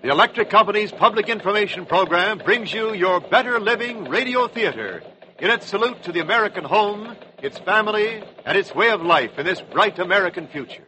The Electric Company's public information program brings you your Better Living Radio Theater in its salute to the American home, its family, and its way of life in this bright American future.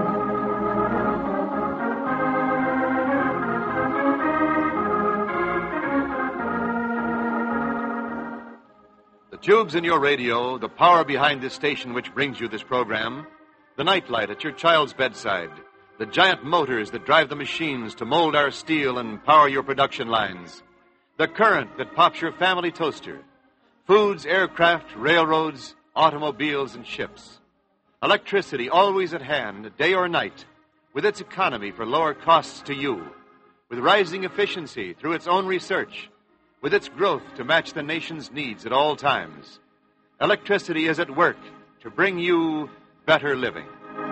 The tubes in your radio, the power behind this station which brings you this program, the nightlight at your child's bedside, the giant motors that drive the machines to mold our steel and power your production lines, the current that pops your family toaster, foods, aircraft, railroads, automobiles, and ships. Electricity always at hand, day or night, with its economy for lower costs to you, with rising efficiency through its own research, with its growth to match the nation's needs at all times. Electricity is at work to bring you better living.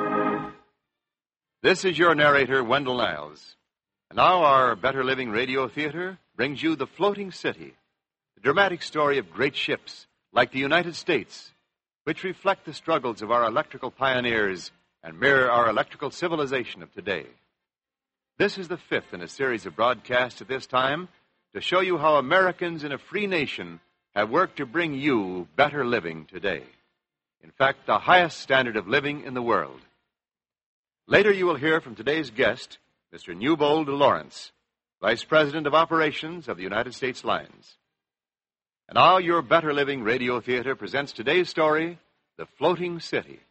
This is your narrator, Wendell Niles. And now our Better Living Radio Theater brings you The Floating City, the dramatic story of great ships like the United States, which reflect the struggles of our electrical pioneers and mirror our electrical civilization of today. This is the fifth in a series of broadcasts at this time to show you how Americans in a free nation have worked to bring you better living today. In fact, the highest standard of living in the world. Later you will hear from today's guest, Mr. Newbold Lawrence, Vice President of Operations of the United States Lines. And now your Better Living Radio Theater presents today's story, The Floating City.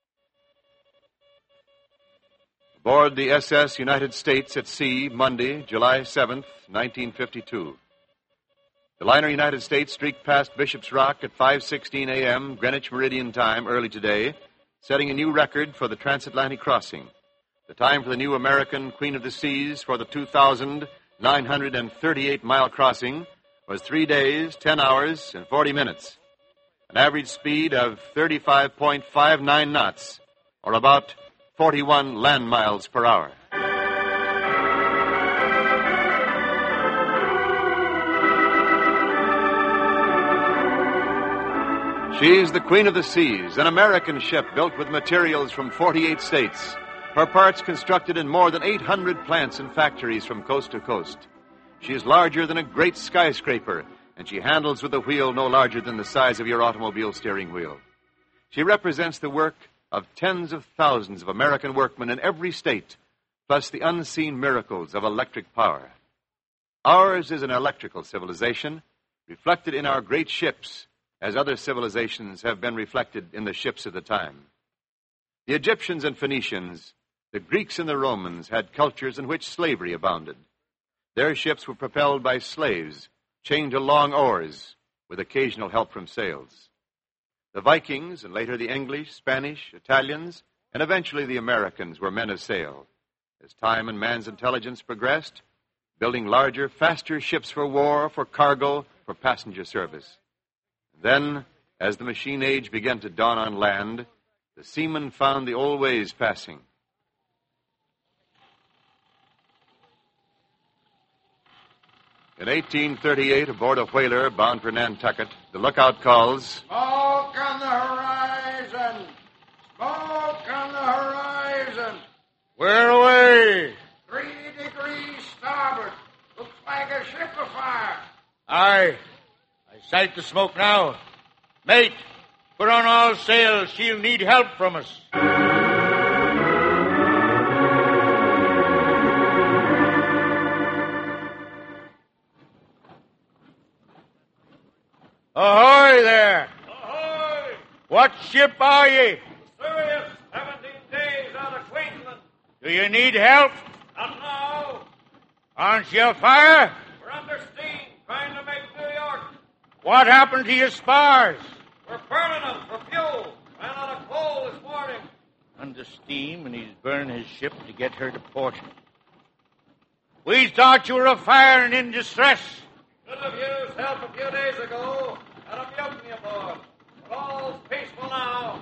Aboard the SS United States at sea, Monday, July 7th, 1952. The liner United States streaked past Bishop's Rock at 5:16 a.m. Greenwich Meridian time early today, setting a new record for the transatlantic crossing. The time for the new American Queen of the Seas for the 2,938-mile crossing was 3 days, 10 hours, and 40 minutes. An average speed of 35.59 knots, or about 41 land miles per hour. She's the Queen of the Seas, an American ship built with materials from 48 states. Her parts constructed in more than 800 plants and factories from coast to coast. She is larger than a great skyscraper, and she handles with a wheel no larger than the size of your automobile steering wheel. She represents the work of tens of thousands of American workmen in every state, plus the unseen miracles of electric power. Ours is an electrical civilization, reflected in our great ships, as other civilizations have been reflected in the ships of the time. The Egyptians and Phoenicians, the Greeks and the Romans had cultures in which slavery abounded. Their ships were propelled by slaves, chained to long oars, with occasional help from sails. The Vikings, and later the English, Spanish, Italians, and eventually the Americans were men of sail. As time and man's intelligence progressed, building larger, faster ships for war, for cargo, for passenger service. Then, as the machine age began to dawn on land, the seamen found the old ways passing. In 1838, aboard a whaler bound for Nantucket, the lookout calls, "Smoke on the horizon! Smoke on the horizon! Where away?" 3 degrees starboard. Looks like a ship afire." Aye. I sight the smoke now. Mate, put on all sails. She'll need help from us. Ahoy there! Ahoy! What ship are ye? Sirius, 17 days out of Queensland. Do you need help? Not now. Aren't you afire? We're under steam, trying to make New York. What happened to your spars? We're burning them for fuel. Ran out of coal this morning. Under steam, and he's burning his ship to get her to port. We thought you were afire and in distress. Should have used help a few days ago. Had a mutiny aboard. But all's peaceful now.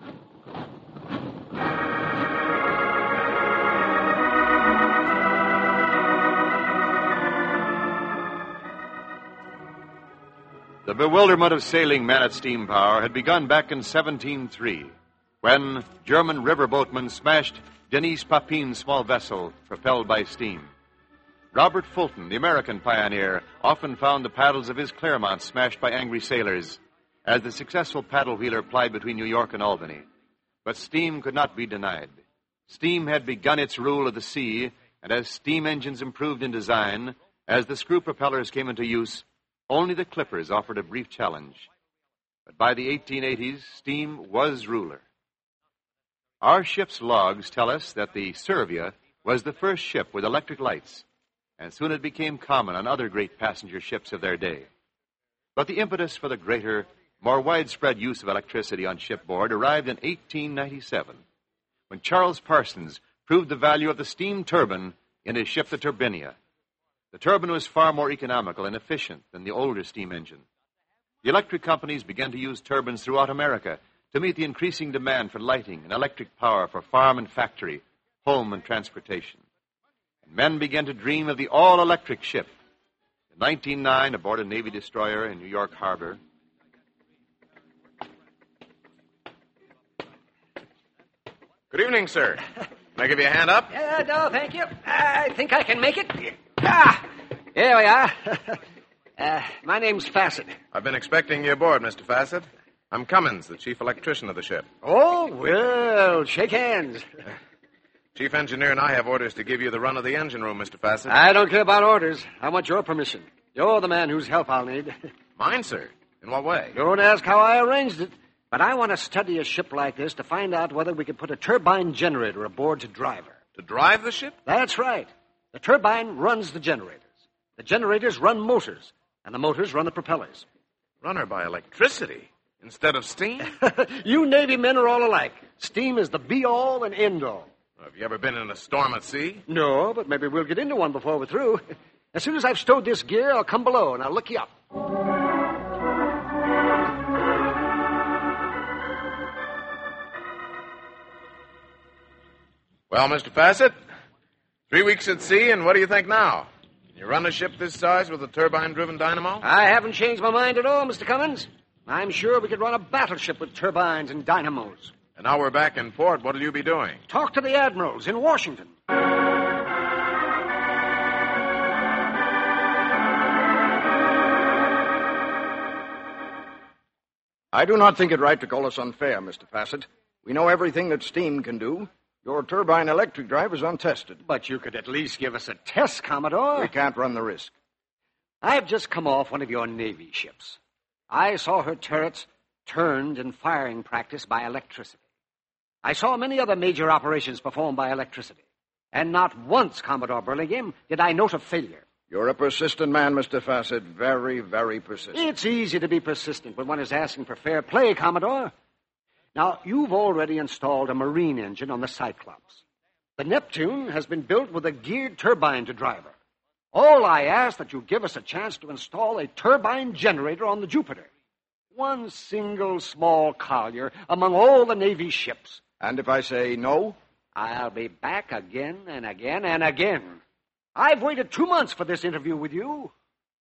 The bewilderment of sailing men at steam power had begun back in 1703, when German riverboatmen smashed Denis Papin's small vessel propelled by steam. Robert Fulton, the American pioneer, often found the paddles of his Claremont smashed by angry sailors as the successful paddle wheeler plied between New York and Albany. But steam could not be denied. Steam had begun its rule of the sea, and as steam engines improved in design, as the screw propellers came into use, only the clippers offered a brief challenge. But by the 1880s, steam was ruler. Our ship's logs tell us that the Servia was the first ship with electric lights, and soon it became common on other great passenger ships of their day. But the impetus for the greater, more widespread use of electricity on shipboard arrived in 1897, when Charles Parsons proved the value of the steam turbine in his ship, the Turbinia. The turbine was far more economical and efficient than the older steam engine. The electric companies began to use turbines throughout America to meet the increasing demand for lighting and electric power for farm and factory, home and transportation. And men began to dream of the all-electric ship. In 1909, aboard a Navy destroyer in New York Harbor, Good evening, sir. Can I give you a hand up? No, thank you. I think I can make it. Here we are. My name's Fassett. I've been expecting you aboard, Mr. Fassett. I'm Cummins, the chief electrician of the ship. Oh, well, shake hands. Chief engineer and I have orders to give you the run of the engine room, Mr. Fassett. I don't care about orders. I want your permission. You're the man whose help I'll need. Mine, sir? In what way? Don't ask how I arranged it. But I want to study a ship like this to find out whether we could put a turbine generator aboard to drive her. To drive the ship? That's right. The turbine runs the generators. The generators run motors, and the motors run the propellers. Run her by electricity instead of steam? You Navy men are all alike. Steam is the be-all and end-all. Have you ever been in a storm at sea? No, but maybe we'll get into one before we're through. As soon as I've stowed this gear, I'll come below, and I'll look you up. Well, Mr. Fassett, 3 weeks at sea, and what do you think now? Can you run a ship this size with a turbine-driven dynamo? I haven't changed my mind at all, Mr. Cummins. I'm sure we could run a battleship with turbines and dynamos. And now we're back in port. What'll you be doing? Talk to the admirals in Washington. I do not think it right to call us unfair, Mr. Fassett. We know everything that steam can do. Your turbine electric drive is untested. But you could at least give us a test, Commodore. We can't run the risk. I've just come off one of your Navy ships. I saw her turrets turned in firing practice by electricity. I saw many other major operations performed by electricity. And not once, Commodore Burlingame, did I note a failure. You're a persistent man, Mr. Fassett. Very, very persistent. It's easy to be persistent when one is asking for fair play, Commodore. Now, you've already installed a marine engine on the Cyclops. The Neptune has been built with a geared turbine to drive her. All I ask that you give us a chance to install a turbine generator on the Jupiter. One single small collier among all the Navy ships. And if I say no? I'll be back again and again and again. I've waited 2 months for this interview with you.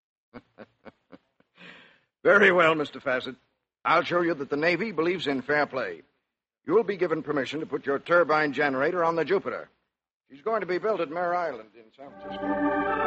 Very well, Mr. Fassett. I'll show you that the Navy believes in fair play. You'll be given permission to put your turbine generator on the Jupiter. She's going to be built at Mare Island in San Francisco.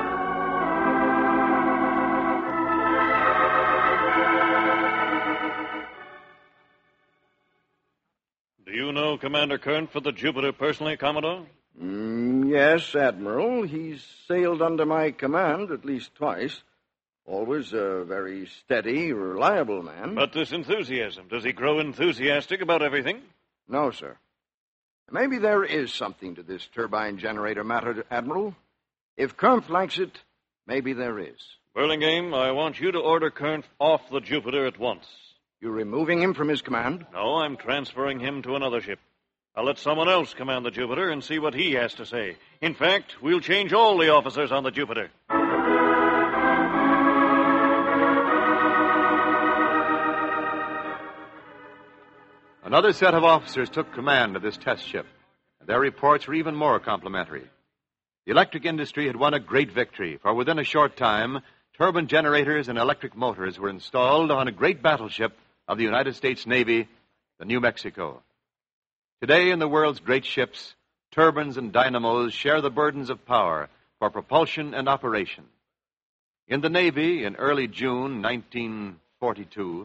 Do you know Commander Kern for the Jupiter personally, Commodore? Yes, Admiral. He's sailed under my command at least twice. Always a very steady, reliable man. But this enthusiasm, does he grow enthusiastic about everything? No, sir. Maybe there is something to this turbine generator matter, Admiral. If Kernf likes it, maybe there is. Burlingame, I want you to order Kern off the Jupiter at once. You're removing him from his command? No, I'm transferring him to another ship. I'll let someone else command the Jupiter and see what he has to say. In fact, we'll change all the officers on the Jupiter. Another set of officers took command of this test ship, and their reports were even more complimentary. The electric industry had won a great victory, for within a short time, turbine generators and electric motors were installed on a great battleship of the United States Navy, the New Mexico. Today, in the world's great ships, turbines and dynamos share the burdens of power for propulsion and operation. In the Navy in early June 1942,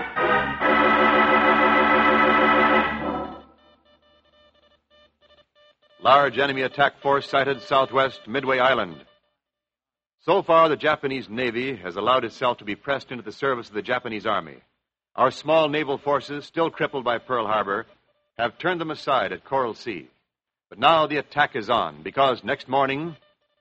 large enemy attack force sighted southwest Midway Island. So far, the Japanese Navy has allowed itself to be pressed into the service of the Japanese Army. Our small naval forces, still crippled by Pearl Harbor, have turned them aside at Coral Sea. But now the attack is on, because next morning,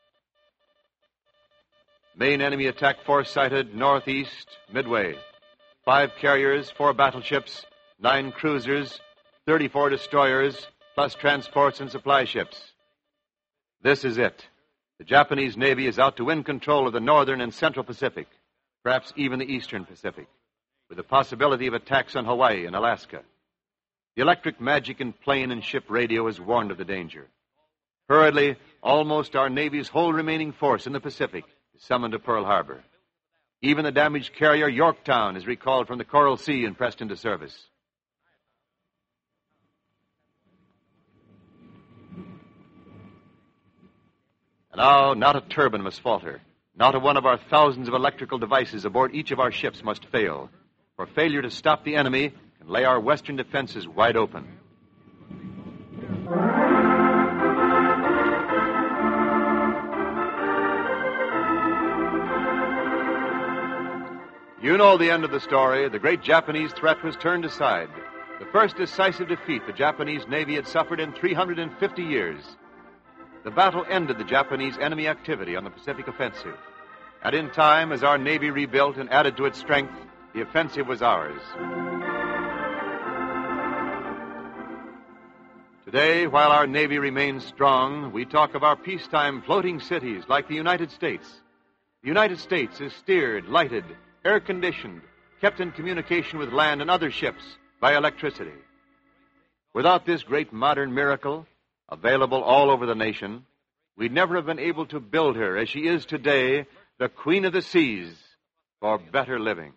main enemy attack force sighted northeast Midway. 5 carriers, 4 battleships, 9 cruisers, 34 destroyers, plus transports and supply ships. This is it. The Japanese Navy is out to win control of the northern and central Pacific, perhaps even the eastern Pacific, with the possibility of attacks on Hawaii and Alaska. The electric magic in plane and ship radio has warned of the danger. Hurriedly, almost our Navy's whole remaining force in the Pacific is summoned to Pearl Harbor. Even the damaged carrier Yorktown is recalled from the Coral Sea and pressed into service. And now, not a turbine must falter. Not a one of our thousands of electrical devices aboard each of our ships must fail. For failure to stop the enemy can lay our western defenses wide open. You know the end of the story. The great Japanese threat was turned aside. The first decisive defeat the Japanese Navy had suffered in 350 years. The battle ended the Japanese enemy activity on the Pacific offensive. And in time, as our Navy rebuilt and added to its strength, the offensive was ours. Today, while our Navy remains strong, we talk of our peacetime floating cities like the United States. The United States is steered, lighted, air-conditioned, kept in communication with land and other ships by electricity. Without this great modern miracle, available all over the nation, we'd never have been able to build her as she is today, the Queen of the Seas, for better living.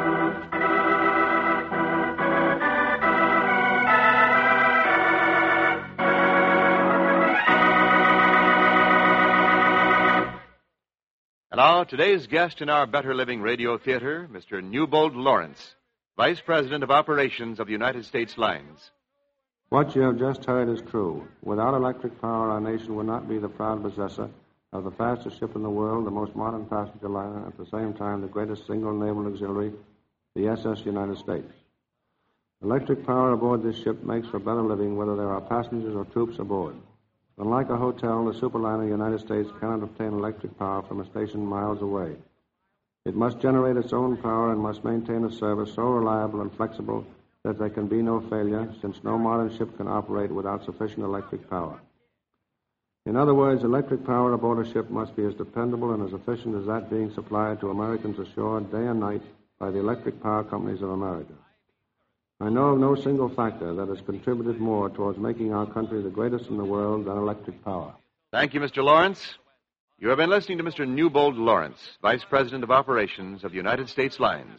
And now, today's guest in our Better Living Radio Theater, Mr. Newbold Lawrence, Vice President of Operations of the United States Lines. What you have just heard is true. Without electric power, our nation would not be the proud possessor of the fastest ship in the world, the most modern passenger liner, at the same time the greatest single naval auxiliary, the SS United States. Electric power aboard this ship makes for better living whether there are passengers or troops aboard. Unlike a hotel, the superliner United States cannot obtain electric power from a station miles away. It must generate its own power and must maintain a service so reliable and flexible that there can be no failure, since no modern ship can operate without sufficient electric power. In other words, electric power aboard a ship must be as dependable and as efficient as that being supplied to Americans ashore day and night by the electric power companies of America. I know of no single factor that has contributed more towards making our country the greatest in the world than electric power. Thank you, Mr. Lawrence. You have been listening to Mr. Newbold Lawrence, Vice President of Operations of the United States Lines.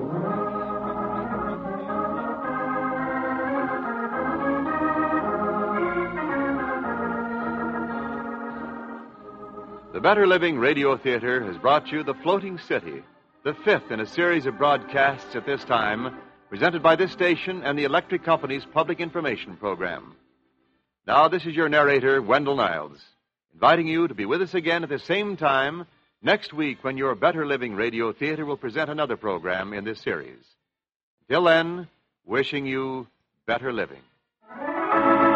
The Better Living Radio Theater has brought you The Floating City, the 5th in a series of broadcasts at this time, presented by this station and the Electric Company's Public Information Program. Now, this is your narrator, Wendell Niles, inviting you to be with us again at the same time next week when your Better Living Radio Theater will present another program in this series. Until then, wishing you better living.